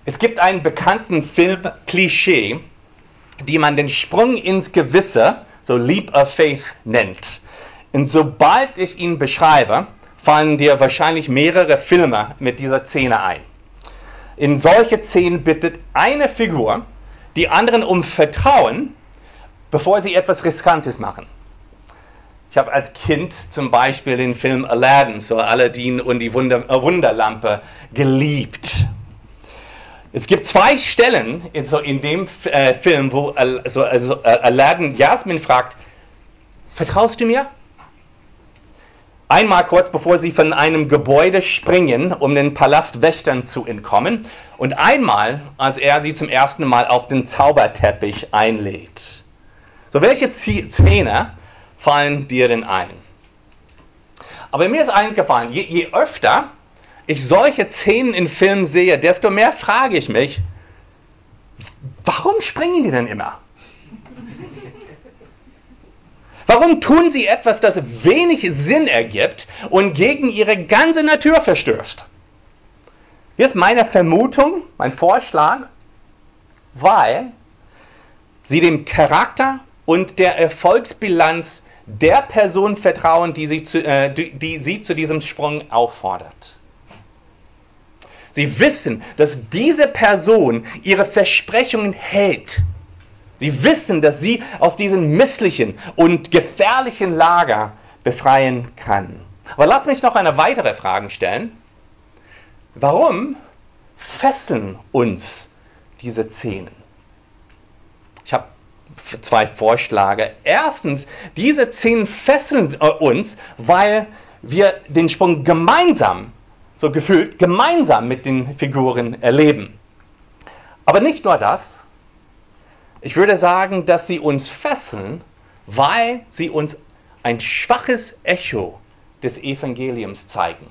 Es gibt einen bekannten Film-Klischee, die man den Sprung ins Gewisse, so Leap of Faith nennt. Und sobald ich ihn beschreibe, fallen dir wahrscheinlich mehrere Filme mit dieser Szene ein. In solche Szenen bittet eine Figur die anderen um Vertrauen, bevor sie etwas Riskantes machen. Ich habe als Kind zum Beispiel den Film Aladdin, so Aladdin und die Wunderlampe, geliebt. Es gibt 2 Stellen in dem Film, wo Aladdin Jasmin fragt, vertraust du mir? Einmal kurz bevor sie von einem Gebäude springen, um den Palastwächtern zu entkommen, und einmal, als er sie zum ersten Mal auf den Zauberteppich einlädt. So, welche Szene fallen dir denn ein? Aber mir ist eins gefallen, je öfter ich solche Szenen in Filmen sehe, desto mehr frage ich mich, warum springen die denn immer? Warum tun sie etwas, das wenig Sinn ergibt und gegen ihre ganze Natur verstößt? Hier ist meine Vermutung, mein Vorschlag, weil sie dem Charakter und der Erfolgsbilanz der Person vertrauen, die sie zu diesem Sprung auffordert. Sie wissen, dass diese Person ihre Versprechungen hält. Sie wissen, dass sie aus diesem misslichen und gefährlichen Lager befreien kann. Aber lass mich noch eine weitere Frage stellen. Warum fesseln uns diese Szenen? Ich habe 2 Vorschläge. Erstens, diese Szenen fesseln uns, weil wir den Sprung gemeinsam mit den Figuren erleben. Aber nicht nur das. Ich würde sagen, dass sie uns fesseln, weil sie uns ein schwaches Echo des Evangeliums zeigen.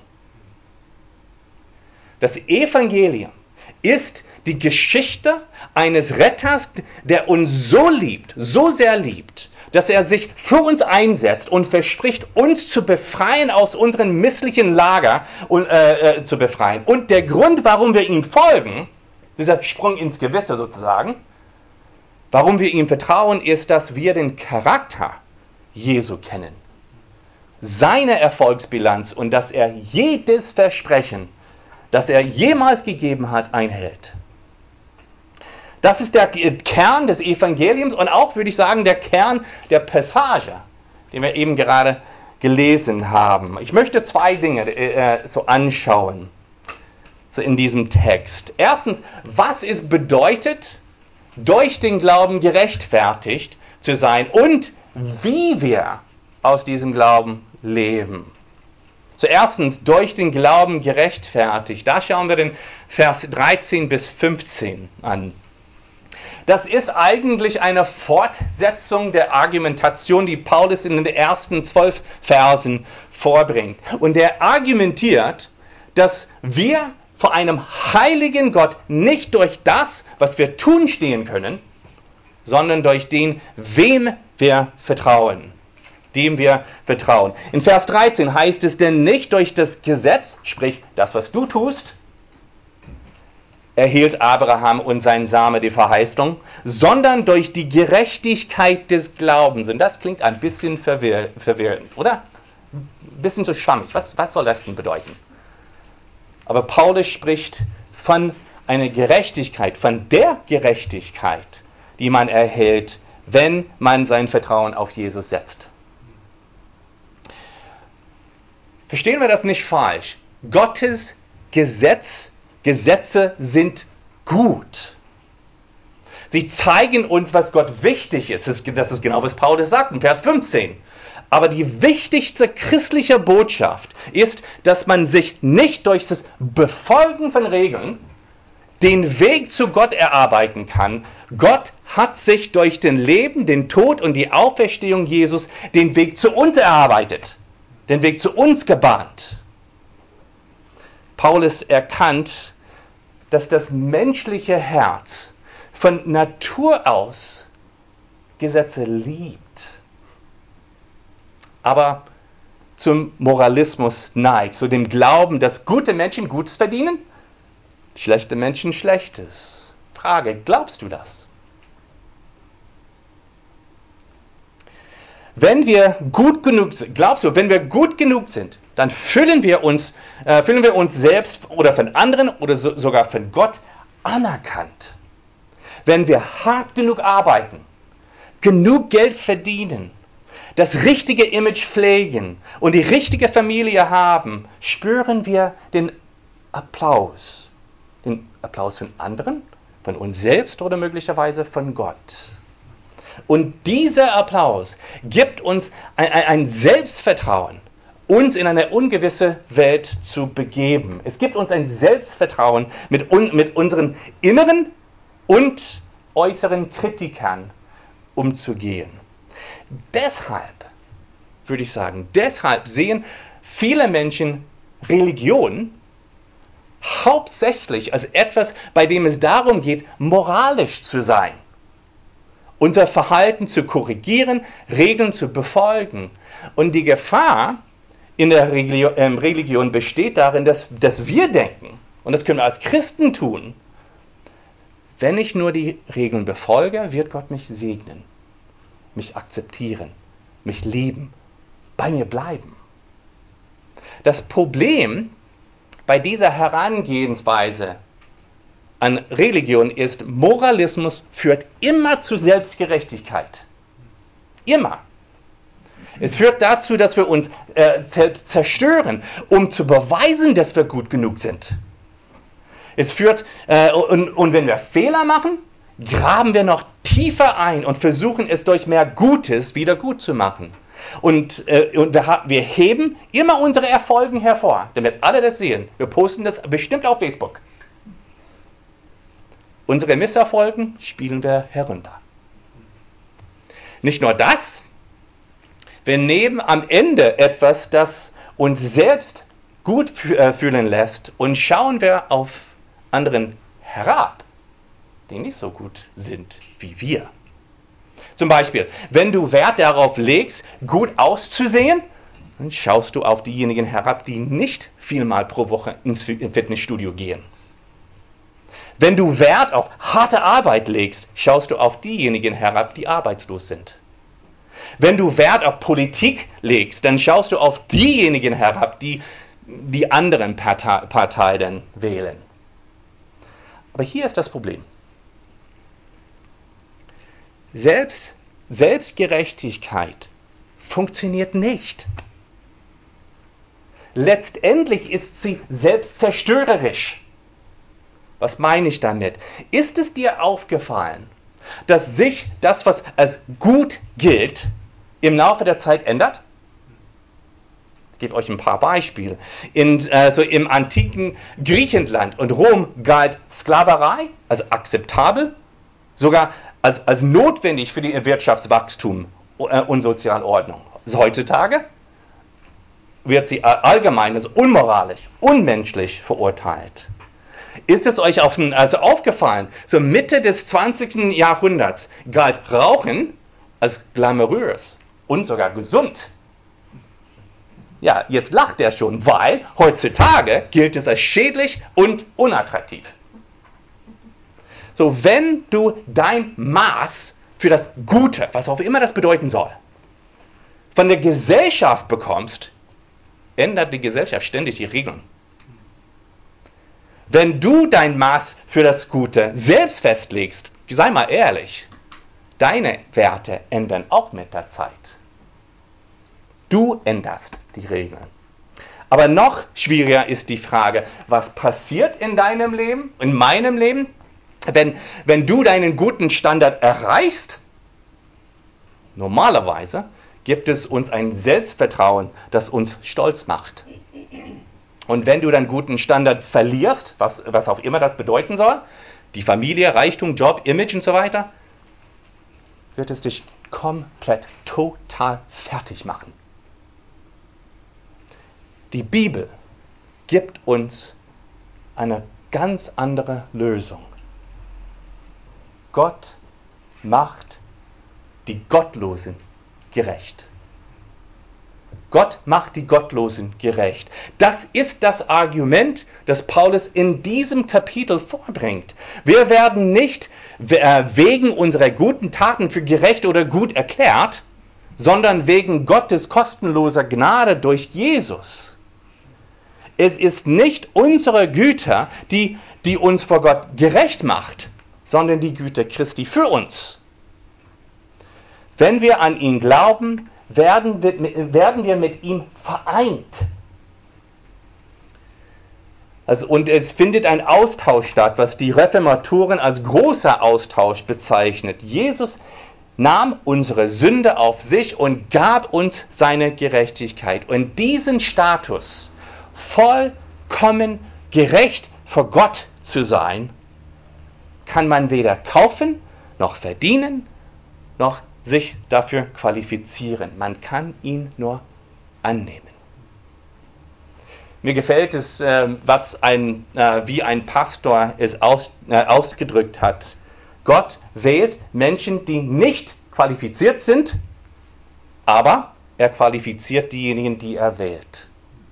Das Evangelium ist die Geschichte eines Retters, der uns so liebt, so sehr liebt, dass er sich für uns einsetzt und verspricht, uns zu befreien aus unserem misslichen Lager zu befreien. Und der Grund, warum wir ihm folgen, dieser Sprung ins Gewisse sozusagen, warum wir ihm vertrauen, ist, dass wir den Charakter Jesu kennen. Seine Erfolgsbilanz und dass er jedes Versprechen, das er jemals gegeben hat, einhält. Das ist der Kern des Evangeliums und auch, würde ich sagen, der Kern der Passage, den wir eben gerade gelesen haben. Ich möchte 2 Dinge so anschauen so in diesem Text. Erstens, was es bedeutet, durch den Glauben gerechtfertigt zu sein und wie wir aus diesem Glauben leben. Zuerst durch den Glauben gerechtfertigt. Da schauen wir den Vers 13 bis 15 an. Das ist eigentlich eine Fortsetzung der Argumentation, die Paulus in den ersten 12 Versen vorbringt. Und er argumentiert, dass wir vor einem heiligen Gott nicht durch das, was wir tun, stehen können, sondern durch den, wem wir vertrauen. Dem wir vertrauen. In Vers 13 heißt es denn nicht durch das Gesetz, sprich das, was du tust, erhielt Abraham und sein Same die Verheißung, sondern durch die Gerechtigkeit des Glaubens. Und das klingt ein bisschen verwirrend, oder? Ein bisschen so schwammig. Was soll das denn bedeuten? Aber Paulus spricht von einer Gerechtigkeit, von der Gerechtigkeit, die man erhält, wenn man sein Vertrauen auf Jesus setzt. Verstehen wir das nicht falsch? Gottes Gesetze sind gut. Sie zeigen uns, was Gott wichtig ist. Das ist genau, was Paulus sagt in Vers 15. Aber die wichtigste christliche Botschaft ist, dass man sich nicht durch das Befolgen von Regeln den Weg zu Gott erarbeiten kann. Gott hat sich durch den Leben, den Tod und die Auferstehung Jesus den Weg zu uns erarbeitet. Den Weg zu uns gebahnt. Paulus erkannt, dass das menschliche Herz von Natur aus Gesetze liebt, aber zum Moralismus neigt, zu dem Glauben, dass gute Menschen Gutes verdienen schlechte Menschen Schlechtes. Frage, glaubst du das? Wenn wir gut genug sind, glaubst du, wenn wir gut genug sind, dann fühlen wir uns selbst oder von anderen oder sogar von Gott anerkannt. Wenn wir hart genug arbeiten, genug Geld verdienen, das richtige Image pflegen und die richtige Familie haben, spüren wir den Applaus. Den Applaus von anderen, von uns selbst oder möglicherweise von Gott. Und dieser Applaus gibt uns ein Selbstvertrauen, uns in eine ungewisse Welt zu begeben. Es gibt uns ein Selbstvertrauen, mit unseren inneren und äußeren Kritikern umzugehen. Deshalb, würde ich sagen, sehen viele Menschen Religion hauptsächlich als etwas, bei dem es darum geht, moralisch zu sein. Unser Verhalten zu korrigieren, Regeln zu befolgen. Und die Gefahr in der Religion besteht darin, dass wir denken, und das können wir als Christen tun, wenn ich nur die Regeln befolge, wird Gott mich segnen, mich akzeptieren, mich lieben, bei mir bleiben. Das Problem bei dieser Herangehensweise an Religion ist, Moralismus führt immer zu Selbstgerechtigkeit. Immer. Es führt dazu, dass wir uns selbst zerstören, um zu beweisen, dass wir gut genug sind. Es führt, und wenn wir Fehler machen, graben wir noch tiefer ein und versuchen es durch mehr Gutes wieder gut zu machen. Und wir heben immer unsere Erfolge hervor, damit alle das sehen. Wir posten das bestimmt auf Facebook. Unsere Misserfolgen spielen wir herunter. Nicht nur das, wir nehmen am Ende etwas, das uns selbst gut fühlen lässt, und schauen wir auf anderen herab, die nicht so gut sind wie wir. Zum Beispiel, wenn du Wert darauf legst, gut auszusehen, dann schaust du auf diejenigen herab, die nicht vielmal pro Woche ins Fitnessstudio gehen. Wenn du Wert auf harte Arbeit legst, schaust du auf diejenigen herab, die arbeitslos sind. Wenn du Wert auf Politik legst, dann schaust du auf diejenigen herab, die die anderen Parteien wählen. Aber hier ist das Problem. Selbstgerechtigkeit funktioniert nicht. Letztendlich ist sie selbstzerstörerisch. Was meine ich damit? Ist es dir aufgefallen, dass sich das, was als gut gilt, im Laufe der Zeit ändert? Ich gebe euch ein paar Beispiele. Im antiken Griechenland und Rom galt Sklaverei als akzeptabel, sogar als notwendig für die Wirtschaftswachstum und Sozialordnung. Also heutzutage wird sie allgemein als unmoralisch, unmenschlich verurteilt. Ist es euch aufgefallen, so Mitte des 20. Jahrhunderts galt Rauchen als glamourös und sogar gesund. Ja, jetzt lacht er schon, weil heutzutage gilt es als schädlich und unattraktiv. So, wenn du dein Maß für das Gute, was auch immer das bedeuten soll, von der Gesellschaft bekommst, ändert die Gesellschaft ständig die Regeln. Wenn du dein Maß für das Gute selbst festlegst, sei mal ehrlich, deine Werte ändern auch mit der Zeit. Du änderst die Regeln. Aber noch schwieriger ist die Frage, was passiert in deinem Leben, in meinem Leben, wenn du deinen guten Standard erreichst? Normalerweise gibt es uns ein Selbstvertrauen, das uns stolz macht. Und wenn du deinen guten Standard verlierst, was auch immer das bedeuten soll, die Familie, Reichtum, Job, Image und so weiter, wird es dich komplett, total fertig machen. Die Bibel gibt uns eine ganz andere Lösung. Gott macht die Gottlosen gerecht. Gott macht die Gottlosen gerecht. Das ist das Argument, das Paulus in diesem Kapitel vorbringt. Wir werden nicht wegen unserer guten Taten für gerecht oder gut erklärt, sondern wegen Gottes kostenloser Gnade durch Jesus. Es ist nicht unsere Güte, die uns vor Gott gerecht macht, sondern die Güte Christi für uns. Wenn wir an ihn glauben, werden wir mit ihm vereint. Und es findet ein Austausch statt, was die Reformatoren als großer Austausch bezeichnet. Jesus nahm unsere Sünde auf sich und gab uns seine Gerechtigkeit. Und diesen Status, vollkommen gerecht vor Gott zu sein, kann man weder kaufen, noch verdienen, noch sich dafür qualifizieren. Man kann ihn nur annehmen. Mir gefällt es, wie ein Pastor es ausgedrückt hat. Gott wählt Menschen, die nicht qualifiziert sind, aber er qualifiziert diejenigen, die er wählt.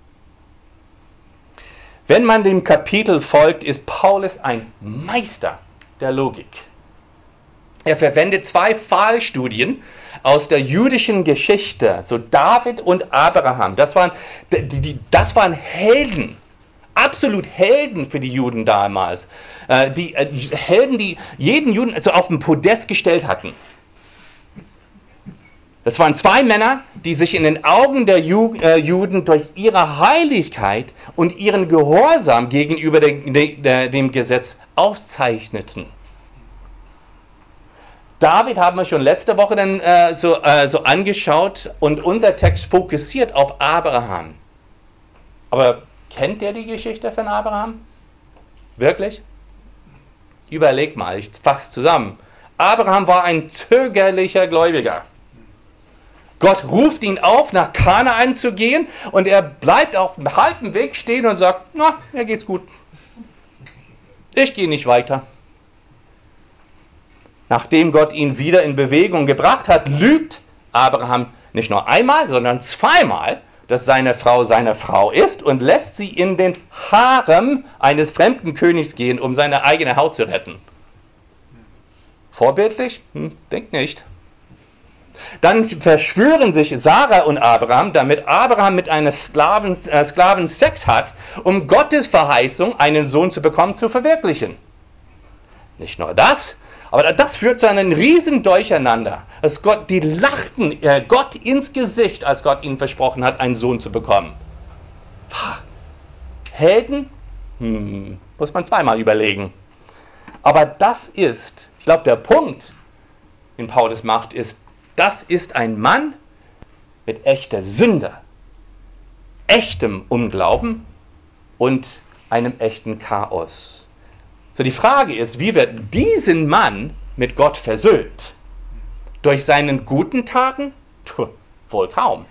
Wenn man dem Kapitel folgt, ist Paulus ein Meister der Logik. Er verwendet 2 Fallstudien aus der jüdischen Geschichte, so David und Abraham. Das waren Helden, absolut Helden für die Juden damals. Helden, die jeden Juden so auf den Podest gestellt hatten. Das waren 2 Männer, die sich in den Augen der Juden durch ihre Heiligkeit und ihren Gehorsam gegenüber dem Gesetz auszeichneten. David haben wir schon letzte Woche dann so angeschaut und unser Text fokussiert auf Abraham. Aber kennt ihr die Geschichte von Abraham? Wirklich? Überlegt mal, ich fasse zusammen. Abraham war ein zögerlicher Gläubiger. Gott ruft ihn auf, nach Kanaan zu gehen und er bleibt auf dem halben Weg stehen und sagt, na, mir geht's gut. Ich gehe nicht weiter. Nachdem Gott ihn wieder in Bewegung gebracht hat, lügt Abraham nicht nur einmal, sondern 2-mal, dass seine Frau ist und lässt sie in den Harem eines fremden Königs gehen, um seine eigene Haut zu retten. Vorbildlich? Denk nicht. Dann verschwören sich Sarah und Abraham, damit Abraham mit einer Sklaven Sex hat, um Gottes Verheißung, einen Sohn zu bekommen, zu verwirklichen. Nicht nur das, aber das führt zu einem riesen Durcheinander. Die lachten Gott ins Gesicht, als Gott ihnen versprochen hat, einen Sohn zu bekommen. Helden? Muss man 2-mal überlegen. Aber das ist, ich glaube, der Punkt, den Paulus macht, ist, das ist ein Mann mit echter Sünde, echtem Unglauben und einem echten Chaos. So, die Frage ist, wie wird diesen Mann mit Gott versöhnt? Durch seinen guten Taten? Wohl kaum.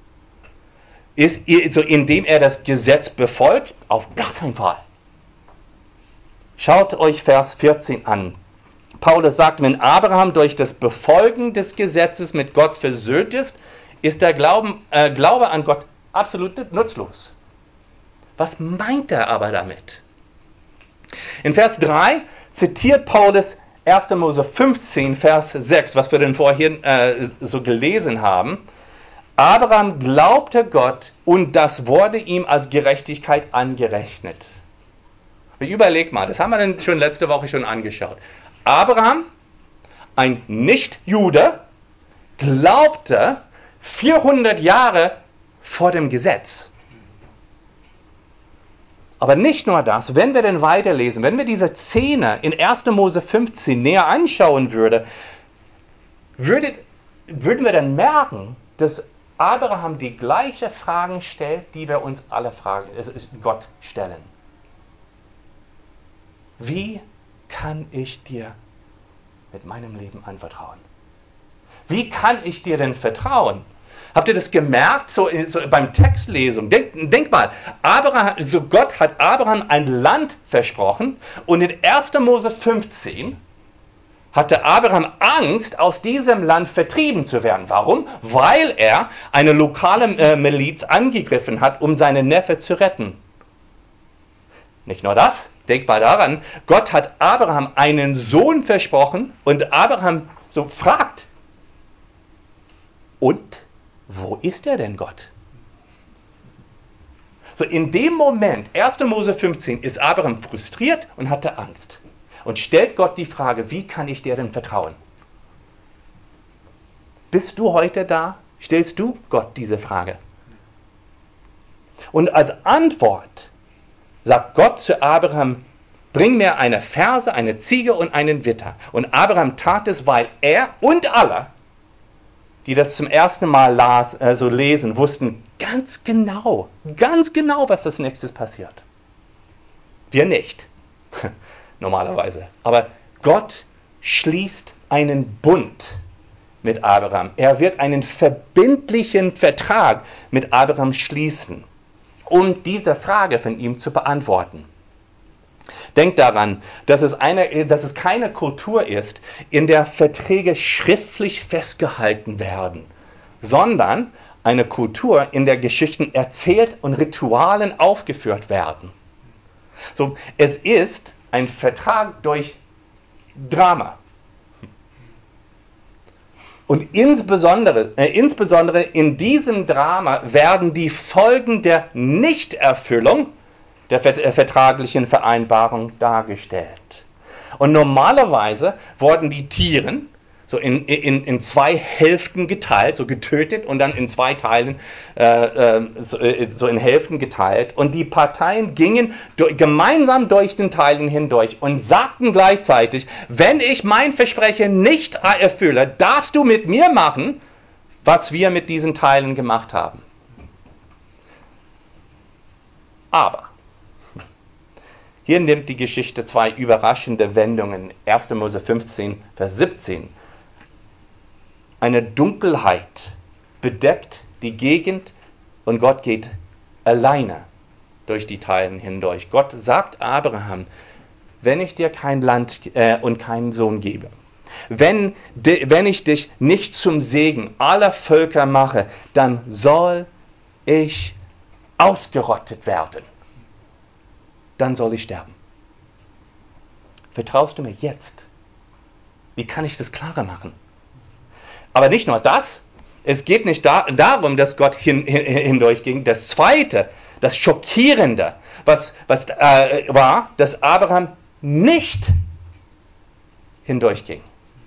Indem er das Gesetz befolgt? Auf gar keinen Fall. Schaut euch Vers 14 an. Paulus sagt, wenn Abraham durch das Befolgen des Gesetzes mit Gott versöhnt ist, ist der Glaube an Gott absolut nutzlos. Was meint er aber damit? In Vers 3 zitiert Paulus 1. Mose 15, Vers 6, was wir denn vorhin so gelesen haben. Abraham glaubte Gott und das wurde ihm als Gerechtigkeit angerechnet. Überleg mal, das haben wir denn schon letzte Woche schon angeschaut. Abraham, ein Nicht-Jude, glaubte 400 Jahre vor dem Gesetz. Aber nicht nur das, wenn wir denn weiterlesen, wenn wir diese Szene in 1. Mose 15 näher anschauen würden wir dann merken, dass Abraham die gleichen Fragen stellt, die wir uns alle Gott stellen. Wie kann ich dir mit meinem Leben anvertrauen? Wie kann ich dir denn vertrauen? Habt ihr das gemerkt, so beim Textlesung? Denk mal, Gott hat Abraham ein Land versprochen und in 1. Mose 15 hatte Abraham Angst, aus diesem Land vertrieben zu werden. Warum? Weil er eine lokale Miliz angegriffen hat, um seinen Neffe zu retten. Nicht nur das, denk mal daran, Gott hat Abraham einen Sohn versprochen und Abraham so fragt, und wo ist er denn, Gott? So in dem Moment, 1. Mose 15, ist Abraham frustriert und hatte Angst. Und stellt Gott die Frage, wie kann ich dir denn vertrauen? Bist du heute da? Stellst du Gott diese Frage? Und als Antwort sagt Gott zu Abraham, bring mir eine Ferse, eine Ziege und einen Widder. Und Abraham tat es, weil er und alle, die das zum ersten Mal lesen, wussten ganz genau, was das nächstes passiert. Wir nicht. Normalerweise. Aber Gott schließt einen Bund mit Abraham. Er wird einen verbindlichen Vertrag mit Abraham schließen, um diese Frage von ihm zu beantworten. Denkt daran, dass es keine Kultur ist, in der Verträge schriftlich festgehalten werden, sondern eine Kultur, in der Geschichten erzählt und Ritualen aufgeführt werden. So, es ist ein Vertrag durch Drama. Und insbesondere in diesem Drama werden die Folgen der Nichterfüllung der vertraglichen Vereinbarung dargestellt. Und normalerweise wurden die Tiere so in zwei Hälften geteilt, so getötet und dann in zwei Teilen, so in Hälften geteilt. Und die Parteien gingen gemeinsam durch den Teilen hindurch und sagten gleichzeitig, wenn ich mein Versprechen nicht erfülle, darfst du mit mir machen, was wir mit diesen Teilen gemacht haben. Aber hier nimmt die Geschichte zwei überraschende Wendungen. 1. Mose 15, Vers 17. Eine Dunkelheit bedeckt die Gegend und Gott geht alleine durch die Teilen hindurch. Gott sagt Abraham, wenn ich dir kein Land und keinen Sohn gebe, wenn ich dich nicht zum Segen aller Völker mache, dann soll ich ausgerottet werden. Dann soll ich sterben. Vertraust du mir jetzt? Wie kann ich das klarer machen? Aber nicht nur das, es geht nicht darum, dass Gott hindurchging. Das Zweite, das Schockierende, war, dass Abraham nicht hindurchging.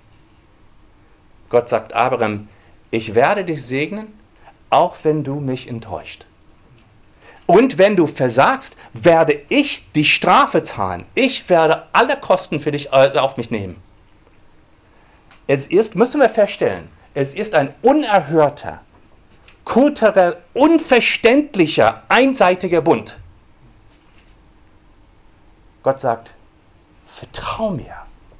Gott sagt Abraham, ich werde dich segnen, auch wenn du mich enttäuscht. Und wenn du versagst, werde ich die Strafe zahlen. Ich werde alle Kosten für dich auf mich nehmen. Müssen wir feststellen, es ist ein unerhörter, kulturell unverständlicher, einseitiger Bund. Gott sagt, vertrau mir,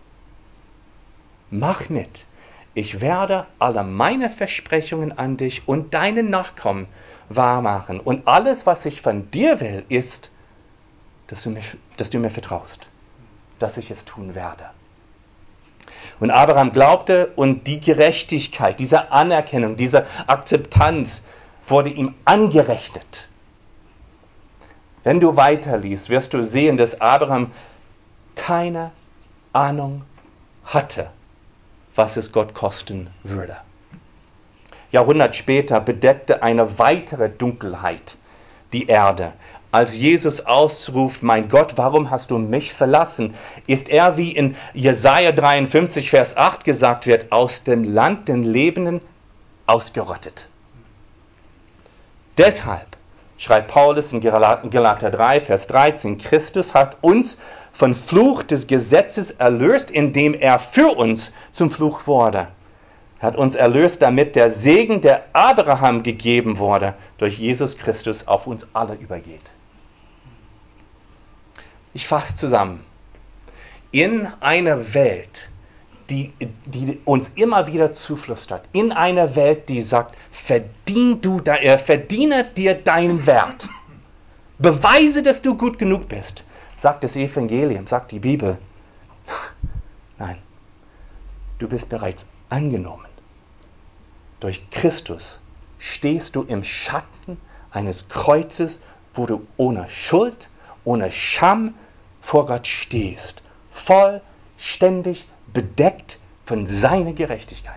mach mit. Ich werde alle meine Versprechungen an dich und deinen Nachkommen wahrmachen. Und alles, was ich von dir will, ist, dass du mir vertraust, dass ich es tun werde. Und Abraham glaubte und die Gerechtigkeit, diese Anerkennung, diese Akzeptanz wurde ihm angerechnet. Wenn du weiterliest, wirst du sehen, dass Abraham keine Ahnung hatte, was es Gott kosten würde. Jahrhundert später bedeckte eine weitere Dunkelheit die Erde. Als Jesus ausruft, mein Gott, warum hast du mich verlassen, ist er, wie in Jesaja 53, Vers 8 gesagt wird, aus dem Land den Lebenden ausgerottet. Deshalb schreibt Paulus in Galater 3, Vers 13, Christus hat uns vom Fluch des Gesetzes erlöst, indem er für uns zum Fluch wurde. Er hat uns erlöst, damit der Segen, der Abraham gegeben wurde, durch Jesus Christus auf uns alle übergeht. Ich fasse zusammen. In einer Welt, die uns immer wieder zuflüstert, in einer Welt, die sagt, verdiene dir deinen Wert, beweise, dass du gut genug bist, sagt das Evangelium, sagt die Bibel. Nein, Du bist bereits angenommen. Durch Christus stehst du im Schatten eines Kreuzes, wo du ohne Schuld, ohne Scham vor Gott stehst. Vollständig bedeckt von seiner Gerechtigkeit.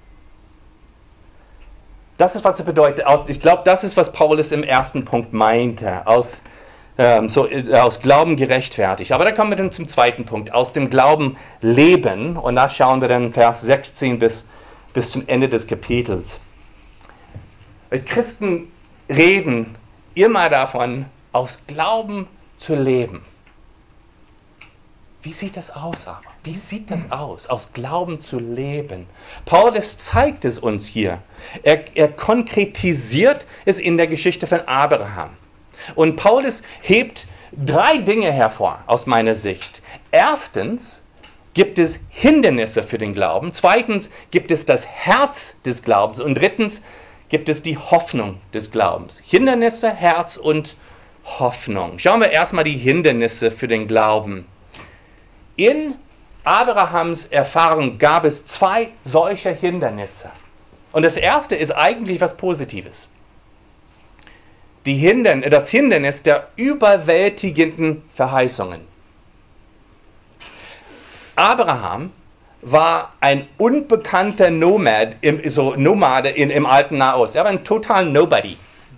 Das ist, was es bedeutet. Ich glaube, das ist, was Paulus im ersten Punkt meinte. Aus Glauben gerechtfertigt. Aber dann kommen wir dann zum zweiten Punkt. Aus dem Glauben leben. Und da schauen wir dann Vers 16 bis zum Ende des Kapitels. Christen reden immer davon, aus Glauben zu leben. Wie sieht das aus aber? Wie sieht das aus Glauben zu leben? Paulus zeigt es uns hier. Er konkretisiert es in der Geschichte von Abraham. Und Paulus hebt 3 Dinge hervor, aus meiner Sicht. Erstens gibt es Hindernisse für den Glauben. Zweitens gibt es das Herz des Glaubens. Und drittens gibt es die Hoffnung des Glaubens. Hindernisse, Herz und Hoffnung. Schauen wir erstmal die Hindernisse für den Glauben. In Abrahams Erfahrung gab es 2 solcher Hindernisse. Und das erste ist eigentlich was Positives. Das Hindernis der überwältigenden Verheißungen. Abraham war ein unbekannter Nomade im alten Nahost. Er war ein total Nobody.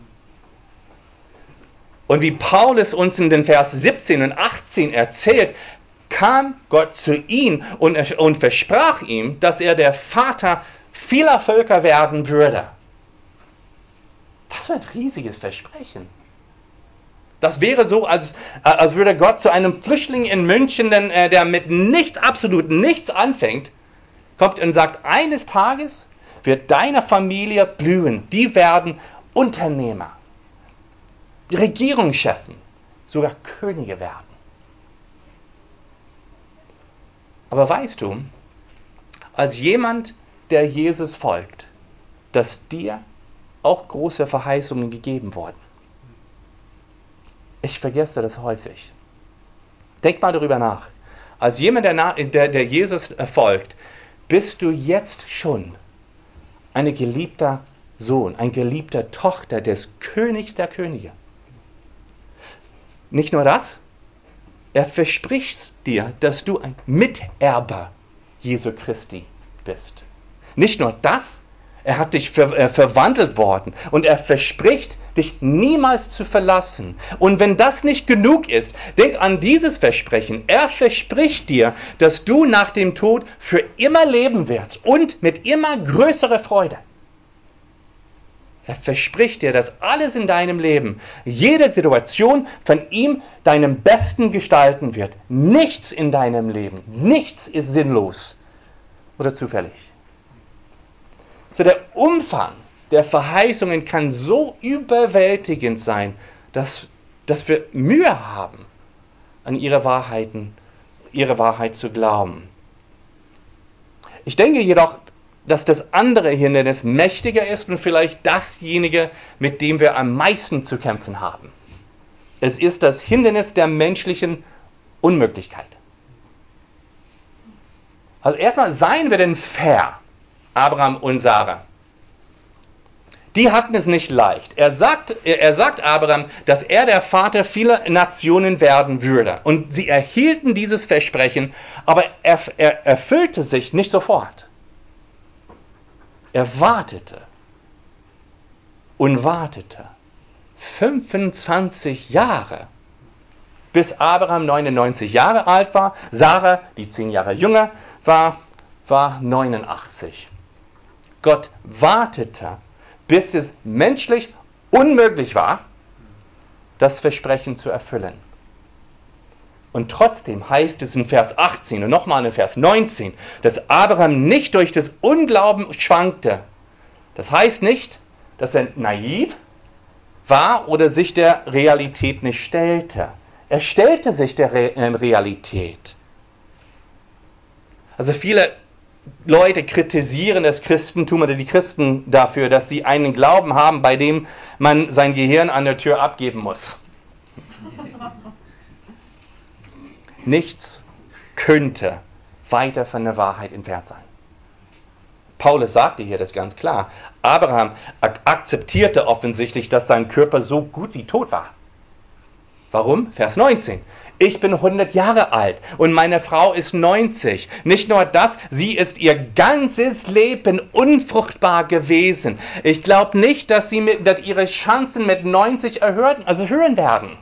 Und wie Paulus uns in den Vers 17 und 18 erzählt, kam Gott zu ihm und versprach ihm, dass er der Vater vieler Völker werden würde. Das war ein riesiges Versprechen. Das wäre so, als würde Gott zu einem Flüchtling in München, der mit absolut nichts anfängt, kommt und sagt, eines Tages wird deine Familie blühen. Die werden Unternehmer, Regierungschefen, sogar Könige werden. Aber weißt du, als jemand, der Jesus folgt, dass dir auch große Verheißungen gegeben wurden. Ich vergesse das häufig. Denk mal darüber nach. Als jemand, der Jesus folgt, bist du jetzt schon ein geliebter Sohn, eine geliebte Tochter des Königs der Könige. Nicht nur das, er verspricht dir, dass du ein Miterbe Jesu Christi bist. Nicht nur das, er hat dich verwandelt worden und er verspricht, dich niemals zu verlassen. Und wenn das nicht genug ist, denk an dieses Versprechen. Er verspricht dir, dass du nach dem Tod für immer leben wirst und mit immer größerer Freude. Er verspricht dir, dass alles in deinem Leben, jede Situation von ihm deinem Besten gestalten wird. Nichts in deinem Leben, nichts ist sinnlos oder zufällig. So der Umfang der Verheißungen kann so überwältigend sein, dass wir Mühe haben, an ihre Wahrheit zu glauben. Ich denke jedoch, dass das andere Hindernis mächtiger ist und vielleicht dasjenige, mit dem wir am meisten zu kämpfen haben. Es ist das Hindernis der menschlichen Unmöglichkeit. Also erstmal, seien wir denn fair, Abraham und Sarah. Die hatten es nicht leicht. Er sagt Abraham, dass er der Vater vieler Nationen werden würde. Und sie erhielten dieses Versprechen, aber er erfüllte sich nicht sofort. Er wartete und wartete 25 Jahre, bis Abraham 99 Jahre alt war. Sarah, die 10 Jahre jünger war 89. Gott wartete, bis es menschlich unmöglich war, das Versprechen zu erfüllen. Und trotzdem heißt es in Vers 18 und nochmal in Vers 19, dass Abraham nicht durch das Unglauben schwankte. Das heißt nicht, dass er naiv war oder sich der Realität nicht stellte. Er stellte sich der Realität. Also viele Leute kritisieren das Christentum oder die Christen dafür, dass sie einen Glauben haben, bei dem man sein Gehirn an der Tür abgeben muss. Nichts könnte weiter von der Wahrheit entfernt sein. Paulus sagte hier das ganz klar. Abraham akzeptierte offensichtlich, dass sein Körper so gut wie tot war. Warum? Vers 19. Ich bin 100 Jahre alt und meine Frau ist 90. Nicht nur das, sie ist ihr ganzes Leben unfruchtbar gewesen. Ich glaube nicht, dass ihre Chancen mit 90 erhöhen werden.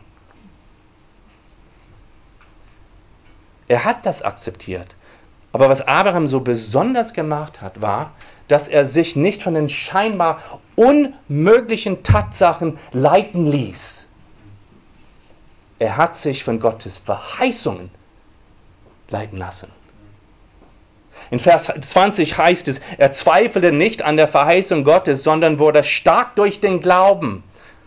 Er hat das akzeptiert. Aber was Abraham so besonders gemacht hat, war, dass er sich nicht von den scheinbar unmöglichen Tatsachen leiten ließ. Er hat sich von Gottes Verheißungen leiten lassen. In Vers 20 heißt es, er zweifelte nicht an der Verheißung Gottes, sondern wurde stark durch den Glauben.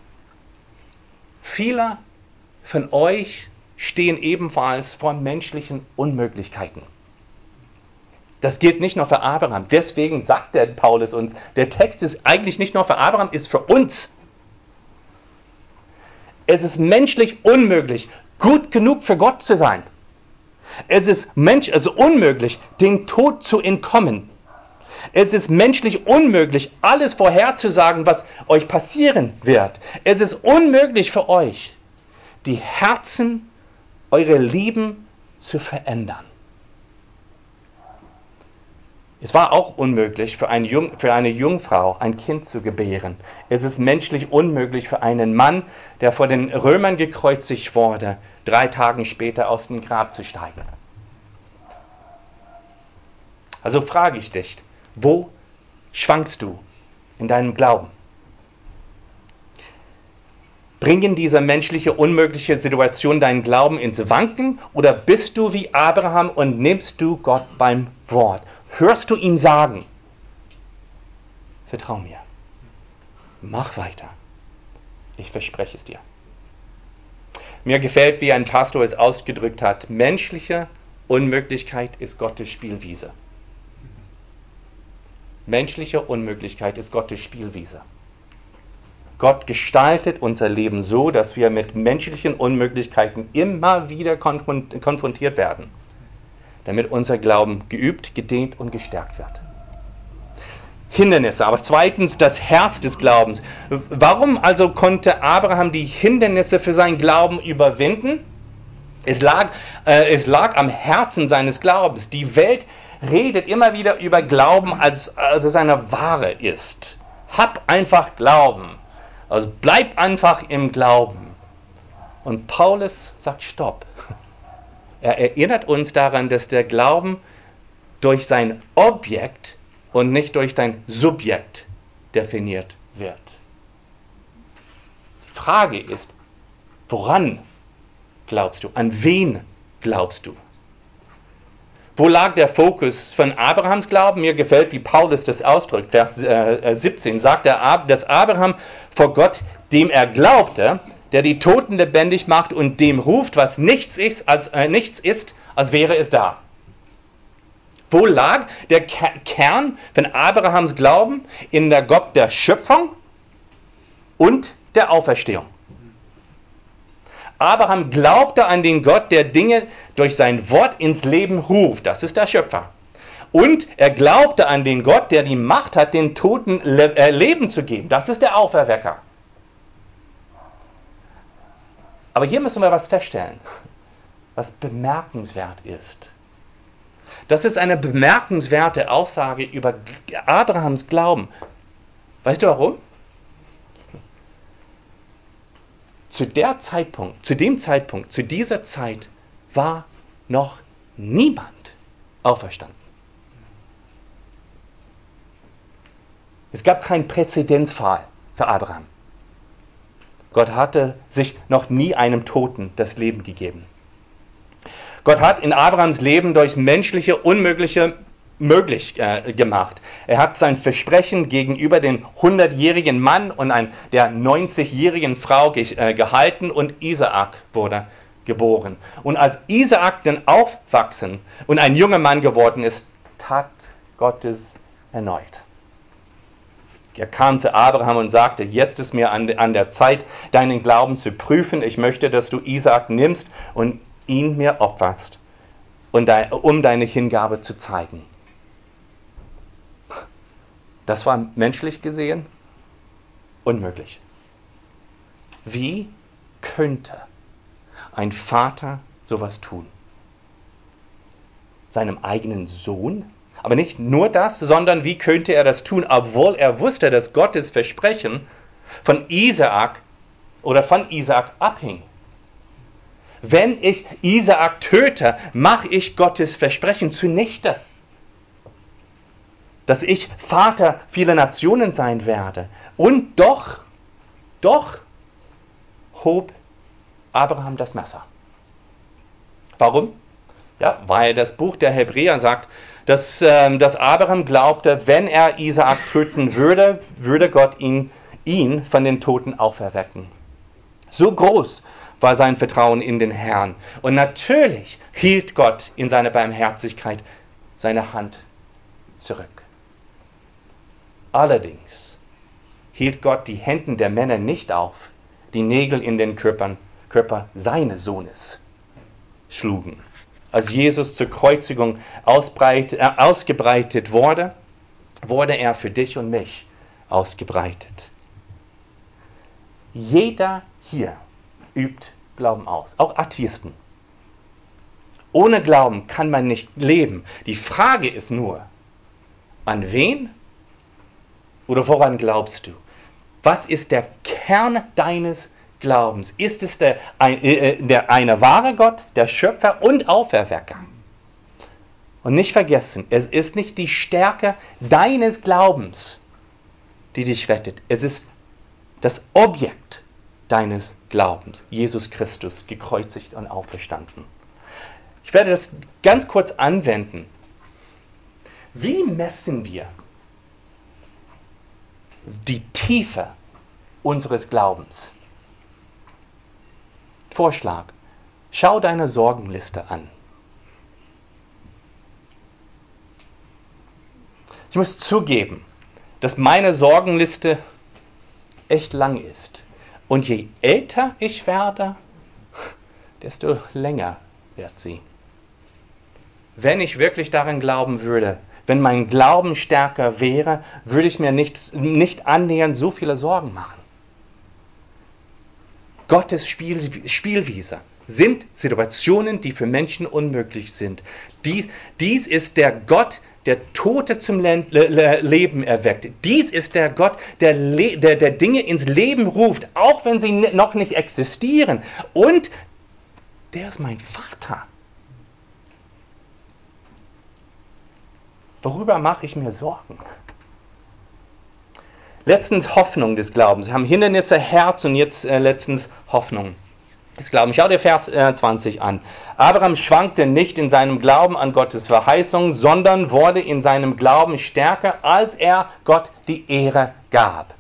Viele von euch stehen ebenfalls vor menschlichen Unmöglichkeiten. Das gilt nicht nur für Abraham. Deswegen sagt der Paulus uns, der Text ist eigentlich nicht nur für Abraham, ist für uns. Es ist menschlich unmöglich, gut genug für Gott zu sein. Es ist unmöglich, den Tod zu entkommen. Es ist menschlich unmöglich, alles vorherzusagen, was euch passieren wird. Es ist unmöglich für euch, die Herzen, eure Lieben zu verändern. Es war auch unmöglich für eine Jungfrau ein Kind zu gebären. Es ist menschlich unmöglich für einen Mann, der vor den Römern gekreuzigt wurde, 3 Tage später aus dem Grab zu steigen. Also frage ich dich, wo schwankst du in deinem Glauben? Bringen diese menschliche, unmögliche Situation deinen Glauben ins Wanken oder bist du wie Abraham und nimmst du Gott beim Wort? Hörst du ihm sagen, vertrau mir, mach weiter, ich verspreche es dir. Mir gefällt, wie ein Pastor es ausgedrückt hat, menschliche Unmöglichkeit ist Gottes Spielwiese. Menschliche Unmöglichkeit ist Gottes Spielwiese. Gott gestaltet unser Leben so, dass wir mit menschlichen Unmöglichkeiten immer wieder konfrontiert werden, damit unser Glauben geübt, gedehnt und gestärkt wird. Hindernisse, aber zweitens das Herz des Glaubens. Warum also konnte Abraham die Hindernisse für seinen Glauben überwinden? Es lag am Herzen seines Glaubens. Die Welt redet immer wieder über Glauben, als es eine Ware ist. Hab einfach Glauben. Also bleib einfach im Glauben. Und Paulus sagt Stopp. Er erinnert uns daran, dass der Glauben durch sein Objekt und nicht durch dein Subjekt definiert wird. Die Frage ist, woran glaubst du? An wen glaubst du? Wo lag der Fokus von Abrahams Glauben? Mir gefällt, wie Paulus das ausdrückt. Vers 17 sagt er, dass Abraham vor Gott, dem er glaubte, der die Toten lebendig macht und dem ruft, was nichts ist, als wäre es da. Wo lag der Kern von Abrahams Glauben? In der Gott der Schöpfung und der Auferstehung. Abraham glaubte an den Gott, der Dinge durch sein Wort ins Leben ruft. Das ist der Schöpfer. Und er glaubte an den Gott, der die Macht hat, den Toten Leben zu geben. Das ist der Auferwecker. Aber hier müssen wir was feststellen, was bemerkenswert ist. Das ist eine bemerkenswerte Aussage über Abrahams Glauben. Weißt du warum? Zu dem Zeitpunkt, zu dieser Zeit war noch niemand auferstanden. Es gab keinen Präzedenzfall für Abraham. Gott hatte sich noch nie einem Toten das Leben gegeben. Gott hat in Abrahams Leben durch menschliche Unmögliche möglich gemacht. Er hat sein Versprechen gegenüber dem 100-jährigen Mann und der 90-jährigen Frau gehalten und Isaak wurde geboren. Und als Isaak dann aufwachsen und ein junger Mann geworden ist, tat Gott es erneut. Er kam zu Abraham und sagte, jetzt ist mir an der Zeit, deinen Glauben zu prüfen. Ich möchte, dass du Isaak nimmst und ihn mir opferst, um deine Hingabe zu zeigen. Das war menschlich gesehen unmöglich. Wie könnte ein Vater sowas tun? Seinem eigenen Sohn? Aber nicht nur das, sondern wie könnte er das tun, obwohl er wusste, dass Gottes Versprechen von Isaak abhing. Wenn ich Isaak töte, mache ich Gottes Versprechen zunichte. Dass ich Vater vieler Nationen sein werde. Und doch hob Abraham das Messer. Warum? Ja, weil das Buch der Hebräer sagt, dass Abraham glaubte, wenn er Isaak töten würde, würde Gott ihn von den Toten auferwecken. So groß war sein Vertrauen in den Herrn. Und natürlich hielt Gott in seiner Barmherzigkeit seine Hand zurück. Allerdings hielt Gott die Hände der Männer nicht auf, die Nägel in den Körper seines Sohnes schlugen. Als Jesus zur Kreuzigung ausgebreitet wurde, wurde er für dich und mich ausgebreitet. Jeder hier übt Glauben aus, auch Atheisten. Ohne Glauben kann man nicht leben. Die Frage ist nur, an wen oder woran glaubst du? Was ist der Kern deines Glaubens? Ist es der eine wahre Gott, der Schöpfer und Auferwecker? Und nicht vergessen, es ist nicht die Stärke deines Glaubens, die dich rettet. Es ist das Objekt deines Glaubens, Jesus Christus, gekreuzigt und auferstanden. Ich werde das ganz kurz anwenden. Wie messen wir die Tiefe unseres Glaubens? Vorschlag: Schau deine Sorgenliste an. Ich muss zugeben, dass meine Sorgenliste echt lang ist. Und je älter ich werde, desto länger wird sie. Wenn ich wirklich daran glauben würde, wenn mein Glauben stärker wäre, würde ich mir nicht annähernd so viele Sorgen machen. Gottes Spielwiese sind Situationen, die für Menschen unmöglich sind. Dies ist der Gott, der Tote zum Leben erweckt. Dies ist der Gott, der Dinge ins Leben ruft, auch wenn sie noch nicht existieren. Und der ist mein Vater. Worüber mache ich mir Sorgen? Letztens Hoffnung des Glaubens. Wir haben Hindernisse, Herz und jetzt letztens Hoffnung des Glaubens. Schau dir Vers 20 an. Abraham schwankte nicht in seinem Glauben an Gottes Verheißung, sondern wurde in seinem Glauben stärker, als er Gott die Ehre gab.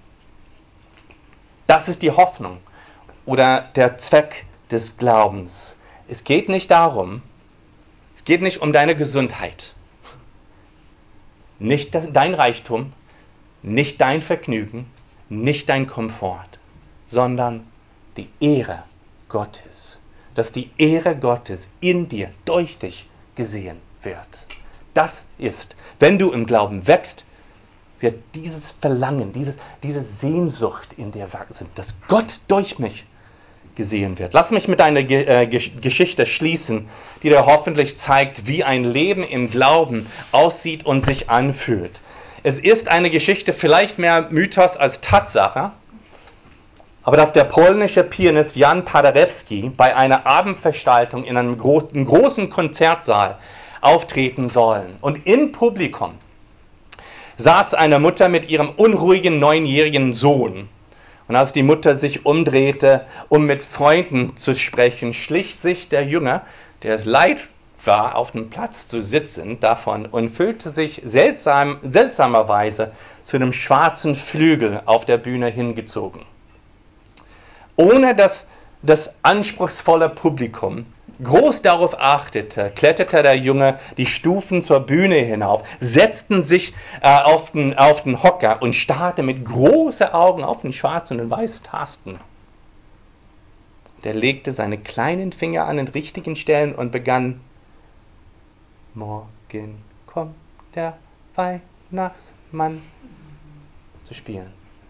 Das ist die Hoffnung oder der Zweck des Glaubens. Es geht nicht um deine Gesundheit. Nicht dein Reichtum, nicht dein Vergnügen, nicht dein Komfort, sondern die Ehre Gottes. Dass die Ehre Gottes in dir, durch dich gesehen wird. Das ist, wenn du im Glauben wächst, wird dieses Verlangen, diese Sehnsucht in dir wachsen, dass Gott durch mich gesehen wird. Lass mich mit einer Geschichte schließen, die dir hoffentlich zeigt, wie ein Leben im Glauben aussieht und sich anfühlt. Es ist eine Geschichte, vielleicht mehr Mythos als Tatsache, aber dass der polnische Pianist Jan Paderewski bei einer Abendveranstaltung in einem großen Konzertsaal auftreten sollen. Und im Publikum saß eine Mutter mit ihrem unruhigen 9-jährigen Sohn. Und als die Mutter sich umdrehte, um mit Freunden zu sprechen, schlich sich der Junge, der es leid war, auf dem Platz zu sitzen, davon und fühlte sich seltsamerweise zu einem schwarzen Flügel auf der Bühne hingezogen. Ohne dass das anspruchsvolle Publikum groß darauf achtete, kletterte der Junge die Stufen zur Bühne hinauf, setzte sich auf den Hocker und starrte mit großen Augen auf den schwarzen und weißen Tasten. Der legte seine kleinen Finger an den richtigen Stellen und begann: Morgen kommt der Weihnachtsmann zu spielen.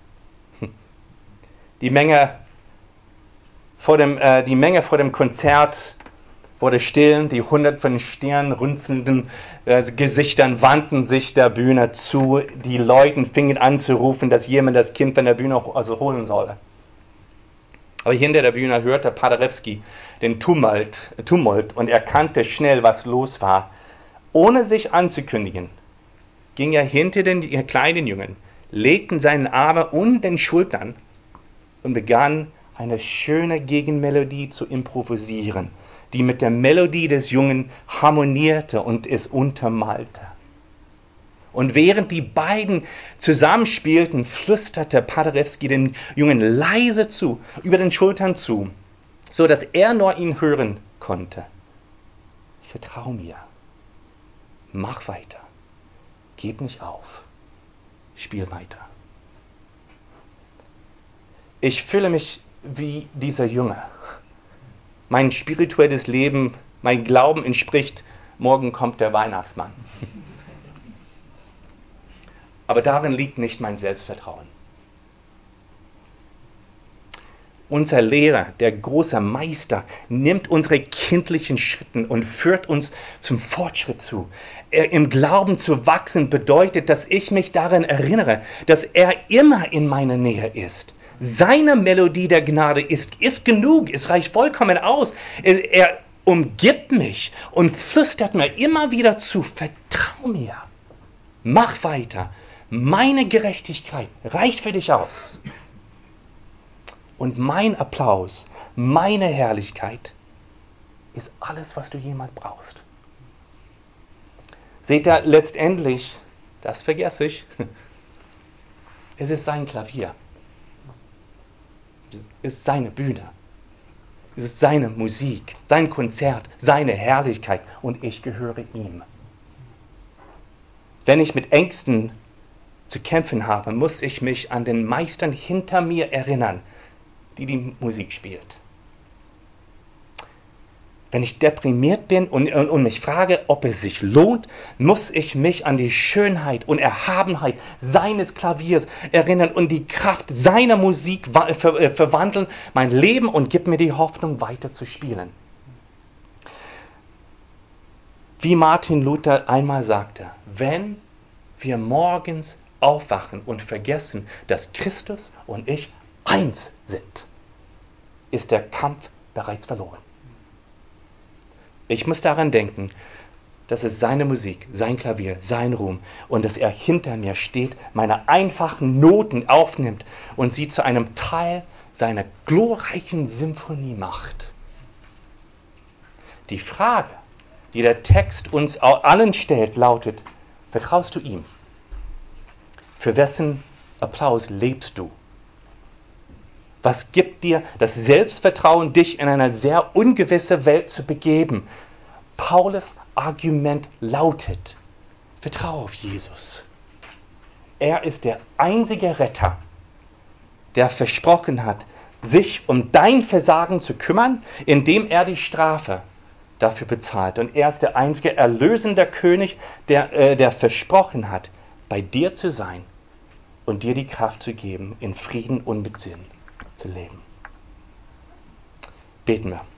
Die Menge vor dem Konzert wurde still, die 100 von stirnrunzelnden Gesichtern wandten sich der Bühne zu. Die Leute fingen an zu rufen, dass jemand das Kind von der Bühne holen solle. Aber hinter der Bühne hörte Paderewski den Tumult und erkannte schnell, was los war. Ohne sich anzukündigen, ging er hinter den kleinen Jungen, legte seine Arme um den Schultern und begann eine schöne Gegenmelodie zu improvisieren, die mit der Melodie des Jungen harmonierte und es untermalte. Und während die beiden zusammenspielten, flüsterte Paderewski den Jungen leise über den Schultern zu, so dass er nur ihn hören konnte. Vertrau mir, mach weiter, gib nicht auf, spiel weiter. Ich fühle mich wie dieser Junge. Mein spirituelles Leben, mein Glauben entspricht, morgen kommt der Weihnachtsmann. Aber darin liegt nicht mein Selbstvertrauen. Unser Lehrer, der große Meister, nimmt unsere kindlichen Schritte und führt uns zum Fortschritt zu. Im Glauben zu wachsen bedeutet, dass ich mich daran erinnere, dass er immer in meiner Nähe ist. Seine Melodie der Gnade ist genug, es reicht vollkommen aus. Er umgibt mich und flüstert mir immer wieder zu, vertrau mir, mach weiter, meine Gerechtigkeit reicht für dich aus. Und mein Applaus, meine Herrlichkeit ist alles, was du jemals brauchst. Seht ihr, letztendlich, das vergesse ich, es ist sein Klavier. Es ist seine Bühne. Es ist seine Musik, sein Konzert, seine Herrlichkeit und ich gehöre ihm. Wenn ich mit Ängsten zu kämpfen habe, muss ich mich an den Meistern hinter mir erinnern, die Musik spielt. Wenn ich deprimiert bin und mich frage, ob es sich lohnt, muss ich mich an die Schönheit und Erhabenheit seines Klaviers erinnern und die Kraft seiner Musik verwandeln, mein Leben und gibt mir die Hoffnung, weiter zu spielen. Wie Martin Luther einmal sagte, wenn wir morgens aufwachen und vergessen, dass Christus und ich eins sind, ist der Kampf bereits verloren. Ich muss daran denken, dass es seine Musik, sein Klavier, sein Ruhm und dass er hinter mir steht, meine einfachen Noten aufnimmt und sie zu einem Teil seiner glorreichen Symphonie macht. Die Frage, die der Text uns allen stellt, lautet, vertraust du ihm? Für wessen Applaus lebst du? Was gibt dir das Selbstvertrauen, dich in eine sehr ungewisse Welt zu begeben? Paulus' Argument lautet, vertraue auf Jesus. Er ist der einzige Retter, der versprochen hat, sich um dein Versagen zu kümmern, indem er die Strafe dafür bezahlt. Und er ist der einzige erlösende König, der versprochen hat, bei dir zu sein und dir die Kraft zu geben, in Frieden und mit Sinn zu leben. Beten wir.